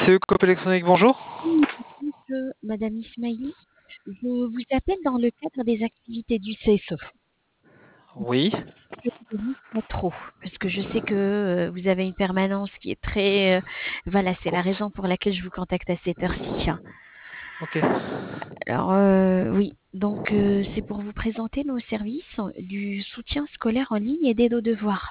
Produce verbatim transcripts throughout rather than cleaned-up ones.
C E Coop Électronique, bonjour. Oui, bonjour, Madame Ismaili. Je vous appelle dans le cadre des activités du C S E. Oui. Je vous dérange pas trop, parce que je sais que euh, vous avez une permanence qui est très... euh, voilà, c'est la Courte. raison pour laquelle je vous contacte à cette heure-ci. Ok. Alors, euh, oui, donc euh, c'est pour vous présenter nos services du soutien scolaire en ligne et d'aide aux devoirs,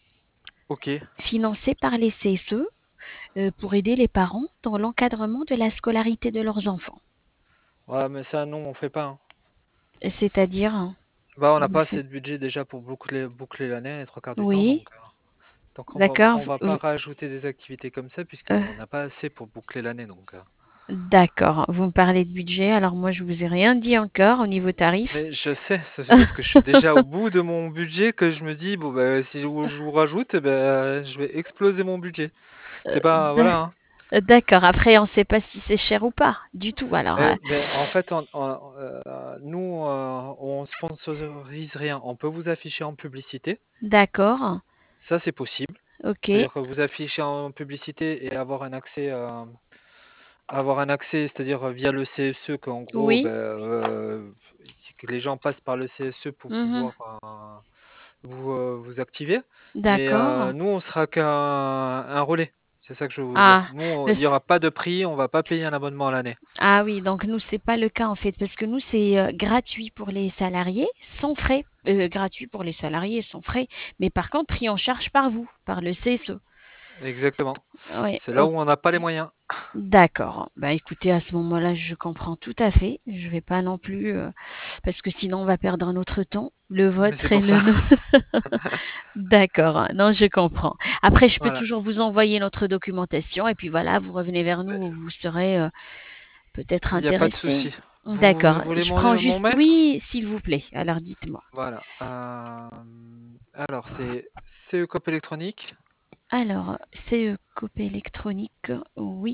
Ok. financés par les C S E euh, pour aider les parents dans l'encadrement de la scolarité de leurs enfants. Ouais, mais ça, non, on fait pas, hein. C'est-à-dire, hein, Bah, on n'a vous pas assez faites... de budget déjà pour boucler, boucler l'année les trois quarts du temps, Oui, donc, euh, donc on va, d'accord. on vous- va pas vous- rajouter des activités comme ça euh, puisqu'on n'a pas assez pour boucler l'année, donc. euh. D'accord, vous me parlez de budget, alors moi je vous ai rien dit encore au niveau tarif. Mais je sais, c'est juste parce que je suis déjà au bout de mon budget que je me dis, bon, bah, si je vous, je vous rajoute, eh ben, je vais exploser mon budget. C'est pas, D- voilà, hein. D'accord, après on ne sait pas si c'est cher ou pas, du tout. Alors, euh, Mais, mais en fait, on- on- euh, nous, euh, on sponsorise rien. On peut vous afficher en publicité. d'accord, Ça, c'est possible. ok, C'est-à-dire que vous affichez en publicité et avoir un accès, euh, avoir un accès, c'est-à-dire via le C S E, qu'en gros, ben, oui, euh, c'est que les gens passent par le C S E pour mhm, pouvoir euh, vous, euh, vous activer. Mais euh, d'accord. nous, on sera qu'un un relais. C'est ça que je veux vous dire. Ah, Nous, on- il n'y parce- aura pas de prix, on va pas payer un abonnement à l'année. ah oui, donc nous c'est pas le cas en fait, parce que nous c'est euh, gratuit pour les salariés, sans frais. Euh, gratuit pour les salariés, sans frais, mais par contre pris en charge par vous, par le C S E. Exactement. Oui, C'est là où on n'a pas les moyens. d'accord. Bah écoutez, à ce moment-là, je comprends tout à fait. Je vais pas non plus, euh, parce que sinon on va perdre notre temps, le Mais c'est vôtre et pour ça. le nôtre. D'accord. Non, je comprends. Après, je peux Voilà. toujours vous envoyer notre documentation et puis voilà, vous revenez vers nous où vous serez euh, peut-être Il n'y a pas de intéressé. souci. Vous D'accord. voulez Je prends mon, mon juste, mail? oui, s'il vous plaît. Alors dites-moi. Voilà. Euh, alors, c'est C E Coop Électronique. Alors, C E Copé électronique, oui,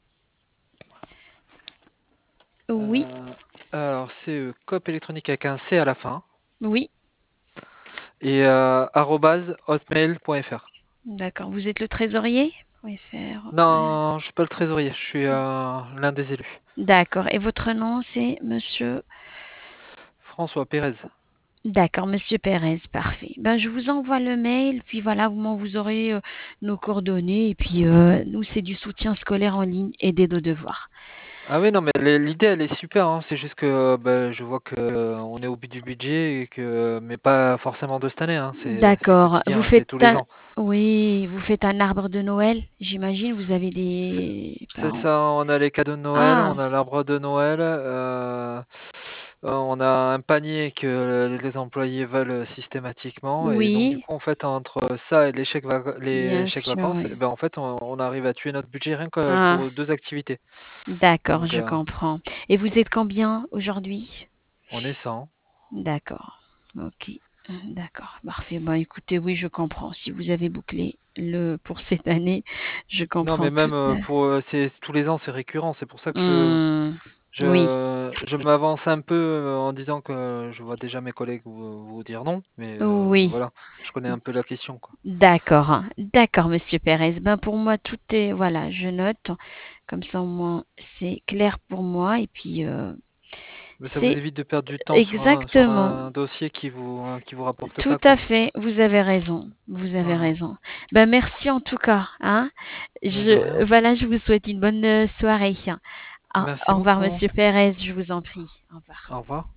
oui, Euh, alors, C E Coop Électronique avec un C à la fin. oui. Et euh, arobase hotmail.fr. D'accord. Vous êtes le trésorier? Point F R. Non, je suis pas le trésorier, je suis euh, l'un des élus. D'accord. Et votre nom, c'est monsieur? François Pérez. D'accord, monsieur Pérez, parfait. Ben, je vous envoie le mail, puis voilà, vous, vous aurez euh, nos coordonnées. Et puis, euh, nous, c'est du soutien scolaire en ligne et des nos devoirs. Ah oui, non, mais l- l'idée, elle est super, hein. C'est juste que bah, je vois que euh, on est au bout du budget, et que, mais pas forcément de cette année, hein. C'est c'est D'accord. Vous quotidien, c'est faites tous les un... ans. Oui, vous faites un arbre de Noël, j'imagine. Vous avez C'est des c'est parents. ça, on a les cadeaux de Noël, Ah, on a l'arbre de Noël, euh, euh, on a un panier que les employés veulent systématiquement, et donc du oui, coup, en fait, entre ça et les chèques, vac- les bien chèques sûr, vacances, oui. eh ben, en fait, on, on arrive à tuer notre budget rien que Ah, pour deux activités. d'accord, Donc, je euh, comprends. Et vous êtes combien aujourd'hui? on est cent. D'accord. Ok. D'accord. Parfait. Bon, écoutez, oui, je comprends. Si vous avez bouclé le pour cette année, je Non, comprends mais tout. même euh, pour euh, c'est tous les ans, c'est récurrent. C'est pour ça que je Hmm, oui, je, je m'avance un peu euh, en disant que je vois déjà mes collègues vous, vous dire non, mais euh, oui. voilà, je connais un peu la question, quoi. D'accord. D'accord, monsieur Pérez. Ben, pour moi, tout est, voilà, je note. Comme ça, au moins, c'est clair pour moi. Et puis, euh, Mais ça vous c'est évite de perdre du temps sur un, sur exactement. un dossier qui vous euh, qui vous rapporte Tout pas, à quoi. fait. Vous avez raison. Vous avez Voilà. raison. Ben, merci en tout cas, hein. Mais de Je, rien. voilà, je vous souhaite une bonne euh, soirée. Au Merci au revoir, beaucoup. monsieur Pérez, je vous en prie. Au revoir. Au revoir.